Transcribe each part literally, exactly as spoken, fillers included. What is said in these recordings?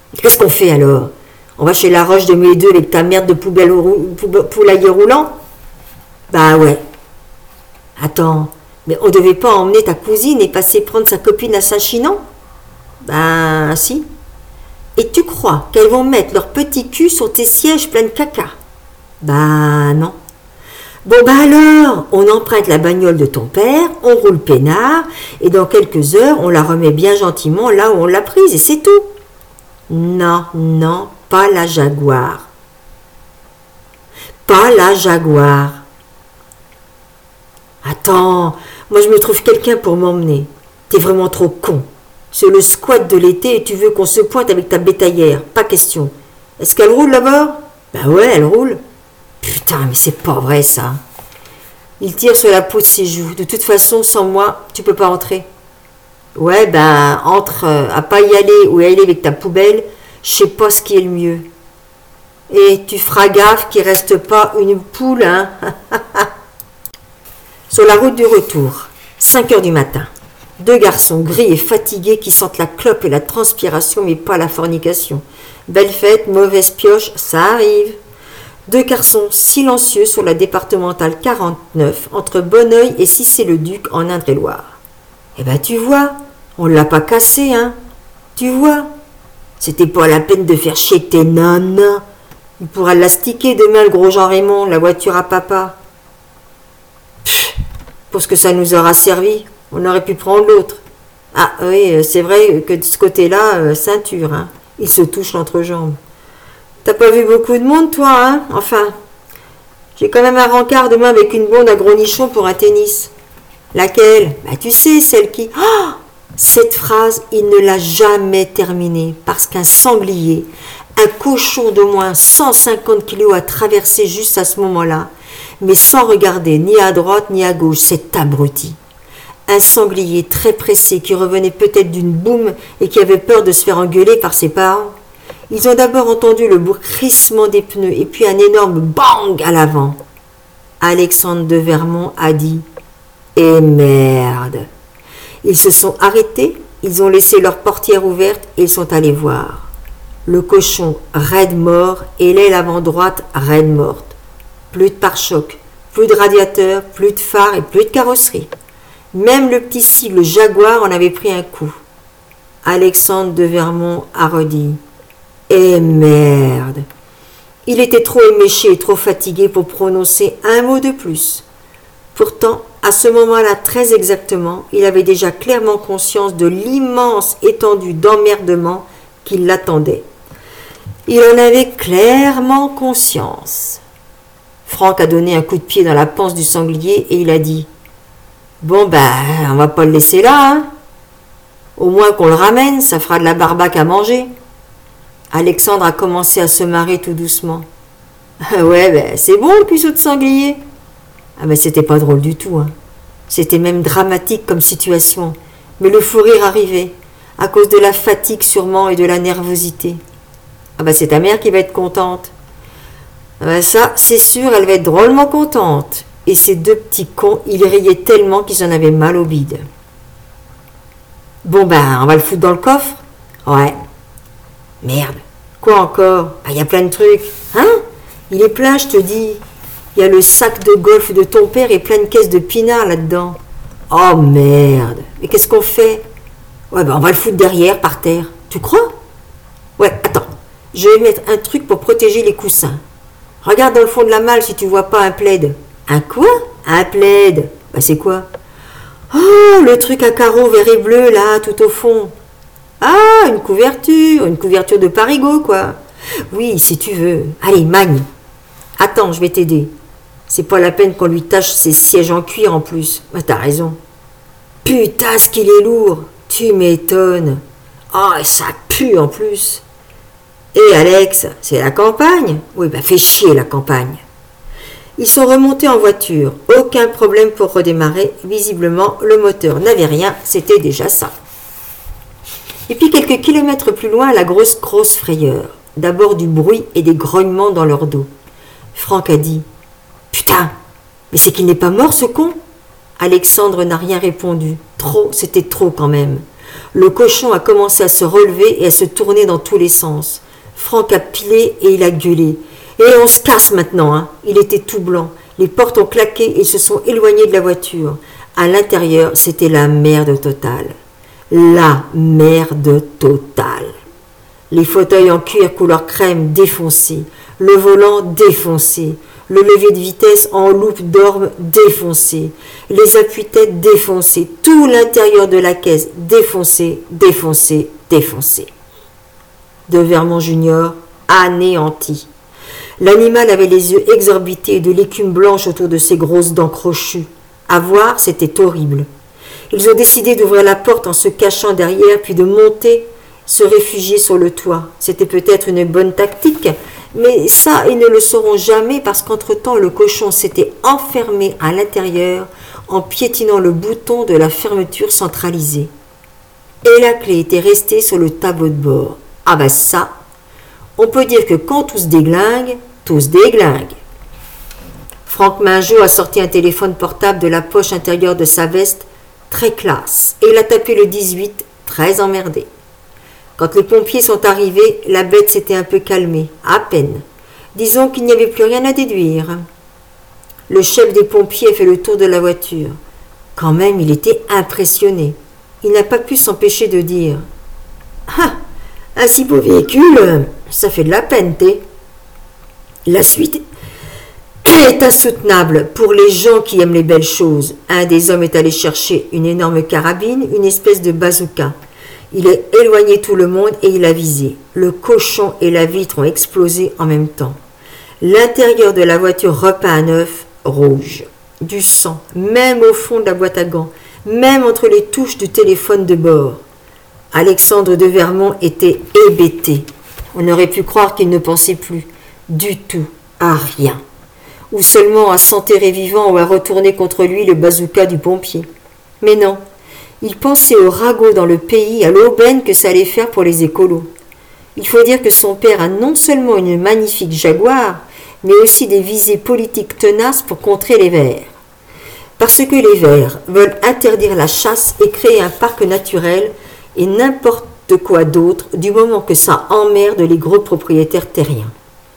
Qu'est-ce qu'on fait alors? On va chez la Roche de Médeux avec ta merde de poubelle au rou- pou- poulailler roulant? Bah ouais. Attends, mais on devait pas emmener ta cousine et passer prendre sa copine à Saint-Chinon? Ben si. Et tu crois qu'elles vont mettre leur petit cul sur tes sièges pleins de caca? Ben non. Bon bah alors, on emprunte la bagnole de ton père, on roule peinard, et dans quelques heures, on la remet bien gentiment là où on l'a prise, et c'est tout. Non, non, pas la Jaguar. Pas la Jaguar. Attends, moi je me trouve quelqu'un pour m'emmener. T'es vraiment trop con. C'est le squat de l'été et tu veux qu'on se pointe avec ta bétaillère, pas question. Est-ce qu'elle roule là-bas? Ben ouais, elle roule. Putain, mais c'est pas vrai ça. Il tire sur la peau de ses joues. De toute façon, sans moi, tu peux pas entrer. Ouais, ben, entre euh, à pas y aller ou y aller avec ta poubelle, je sais pas ce qui est le mieux. Et tu feras gaffe qu'il reste pas une poule, hein. Sur la route du retour, cinq heures du matin. Deux garçons gris et fatigués qui sentent la clope et la transpiration, mais pas la fornication. Belle fête, mauvaise pioche, ça arrive. Deux garçons silencieux sur la départementale quarante-neuf entre Bonneuil et Cissé-le-Duc en Indre-et-Loire. Eh ben tu vois, on l'a pas cassé, hein. Tu vois, c'était pas la peine de faire chier tes nanas. Il pourra l'astiquer demain, le gros Jean Raymond, la voiture à papa. Pff, pour ce que ça nous aura servi, on aurait pu prendre l'autre. Ah oui, c'est vrai que de ce côté-là, euh, ceinture, hein. Il se touche l'entrejambe. T'as pas vu beaucoup de monde, toi, hein? Enfin, j'ai quand même un rencard demain avec une blonde à gros nichon pour un tennis. Laquelle? Bah tu sais, celle qui... Oh, cette phrase, il ne l'a jamais terminée, parce qu'un sanglier, un cochon d'au moins cent cinquante kilos a traversé juste à ce moment-là, mais sans regarder ni à droite ni à gauche, cet abruti. Un sanglier très pressé qui revenait peut-être d'une boum et qui avait peur de se faire engueuler par ses parents. Ils ont d'abord entendu le crissement des pneus et puis un énorme bang à l'avant. Alexandre de Vermont a dit « Eh merde !» Ils se sont arrêtés, ils ont laissé leur portière ouverte et ils sont allés voir. Le cochon raide mort et l'aile avant droite raide morte. Plus de pare-choc, plus de radiateur, plus de phare et plus de carrosserie. Même le petit cible Jaguar en avait pris un coup. Alexandre de Vermont a redit « Eh merde !» Il était trop éméché et trop fatigué pour prononcer un mot de plus. Pourtant, à ce moment-là, très exactement, il avait déjà clairement conscience de l'immense étendue d'emmerdement qui l'attendait. Il en avait clairement conscience. Franck a donné un coup de pied dans la panse du sanglier et il a dit « Bon ben, on va pas le laisser là, hein. Au moins qu'on le ramène, ça fera de la barbaque à manger. » Alexandre a commencé à se marrer tout doucement. « Ouais, ben c'est bon le puceau de sanglier. » Ah ben c'était pas drôle du tout, hein. C'était même dramatique comme situation. Mais le fou rire arrivait, à cause de la fatigue sûrement et de la nervosité. Ah ben c'est ta mère qui va être contente. Ah ben ça, c'est sûr, elle va être drôlement contente. Et ces deux petits cons, ils riaient tellement qu'ils en avaient mal au bide. Bon ben, on va le foutre dans le coffre? Ouais. Merde. Quoi encore? Ah, y a plein de trucs. Hein? Il est plein, je te dis. Il y a le sac de golf de ton père et plein de caisses de pinards là-dedans. Oh merde. Mais qu'est-ce qu'on fait? Ouais ben, on va le foutre derrière, par terre. Tu crois? Ouais, attends. Je vais mettre un truc pour protéger les coussins. Regarde dans le fond de la malle si tu vois pas un plaid. Un quoi? Un plaid. Bah c'est quoi? Oh, le truc à carreaux vert et bleu là, tout au fond. Ah, une couverture, une couverture de Parigot quoi. Oui, si tu veux. Allez, magne. Attends, je vais t'aider. C'est pas la peine qu'on lui tâche ses sièges en cuir en plus. Bah t'as raison. Putain, ce qu'il est lourd. Tu m'étonnes. Oh, ça pue en plus. Et Alex, c'est la campagne? Oui, bah fais chier la campagne. Ils sont remontés en voiture. Aucun problème pour redémarrer. Visiblement, le moteur n'avait rien. C'était déjà ça. Et puis quelques kilomètres plus loin, la grosse, grosse frayeur. D'abord du bruit et des grognements dans leur dos. Franck a dit « Putain, mais c'est qu'il n'est pas mort ce con ?» Alexandre n'a rien répondu. Trop, c'était trop quand même. Le cochon a commencé à se relever et à se tourner dans tous les sens. Franck a pilé et il a gueulé. « Et on se casse maintenant, hein !» Il était tout blanc. Les portes ont claqué et ils se sont éloignés de la voiture. À l'intérieur, c'était la merde totale. La merde totale. Les fauteuils en cuir couleur crème défoncés. Le volant défoncé. Le levier de vitesse en loupe d'orme défoncé. Les appuis-têtes défoncés. Tout l'intérieur de la caisse défoncé, défoncé, défoncé. De Vermont Junior, anéanti. L'animal avait les yeux exorbités et de l'écume blanche autour de ses grosses dents crochues. À voir, c'était horrible. Ils ont décidé d'ouvrir la porte en se cachant derrière, puis de monter, se réfugier sur le toit. C'était peut-être une bonne tactique, mais ça, ils ne le sauront jamais parce qu'entre-temps, le cochon s'était enfermé à l'intérieur en piétinant le bouton de la fermeture centralisée. Et la clé était restée sur le tableau de bord. Ah ben ça, on peut dire que quand tout se déglingue, tout se déglingue. Franck Mingeot a sorti un téléphone portable de la poche intérieure de sa veste, très classe, et il a tapé le dix-huit, très emmerdé. Quand les pompiers sont arrivés, la bête s'était un peu calmée, à peine. Disons qu'il n'y avait plus rien à déduire. Le chef des pompiers a fait le tour de la voiture. Quand même, il était impressionné. Il n'a pas pu s'empêcher de dire « Ah, un si beau véhicule, ça fait de la peine, t'es. » La suite est insoutenable pour les gens qui aiment les belles choses. Un des hommes est allé chercher une énorme carabine, une espèce de bazooka. Il a éloigné tout le monde et il a visé. Le cochon et la vitre ont explosé en même temps. L'intérieur de la voiture repeint à neuf, rouge. Du sang, même au fond de la boîte à gants, même entre les touches du téléphone de bord. Alexandre de Vermont était hébété. On aurait pu croire qu'il ne pensait plus du tout à rien, ou seulement à s'enterrer vivant ou à retourner contre lui le bazooka du pompier. Mais non, il pensait au ragot dans le pays, à l'aubaine que ça allait faire pour les écolos. Il faut dire que son père a non seulement une magnifique Jaguar, mais aussi des visées politiques tenaces pour contrer les Verts. Parce que les Verts veulent interdire la chasse et créer un parc naturel et n'importe quoi d'autre du moment que ça emmerde les gros propriétaires terriens.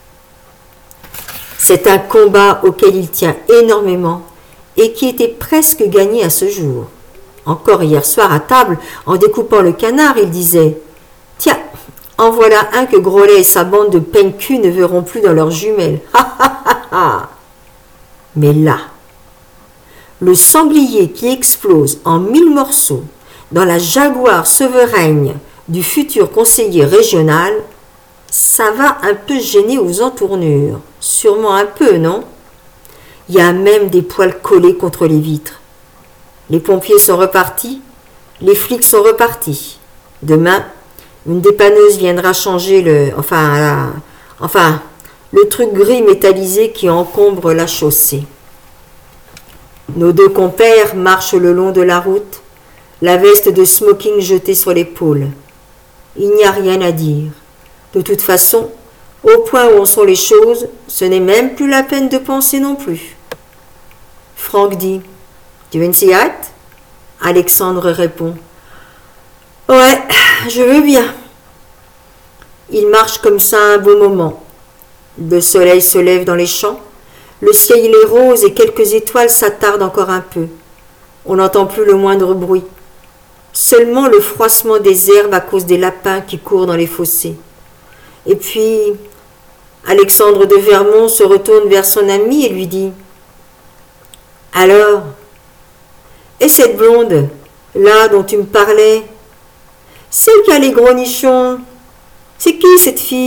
C'est un combat auquel il tient énormément et qui était presque gagné à ce jour. Encore hier soir à table, en découpant le canard, il disait « Tiens, en voilà un que Grolet et sa bande de peigne-cul ne verront plus dans leurs jumelles. Ha ha ha ha !» Mais là, le sanglier qui explose en mille morceaux dans la Jaguar souveraine du futur conseiller régional, ça va un peu gêner aux entournures. Sûrement un peu, non? Il y a même des poils collés contre les vitres. Les pompiers sont repartis, les flics sont repartis. Demain, une dépanneuse viendra changer le, enfin, la, enfin, le truc gris métallisé qui encombre la chaussée. Nos deux compères marchent le long de la route, la veste de smoking jetée sur l'épaule. Il n'y a rien à dire. De toute façon, au point où en sont les choses, ce n'est même plus la peine de penser non plus. Franck dit « Tu veux une cigarette ?» Alexandre répond « Ouais, je veux bien. » Il marche comme ça un beau moment. Le soleil se lève dans les champs, le ciel est rose et quelques étoiles s'attardent encore un peu. On n'entend plus le moindre bruit. Seulement le froissement des herbes à cause des lapins qui courent dans les fossés. Et puis, Alexandre de Vermont se retourne vers son ami et lui dit « Alors, et cette blonde, là dont tu me parlais, celle qui a les gros nichons, c'est qui cette fille ?»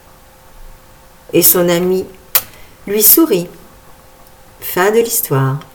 Et son ami lui sourit. Fin de l'histoire.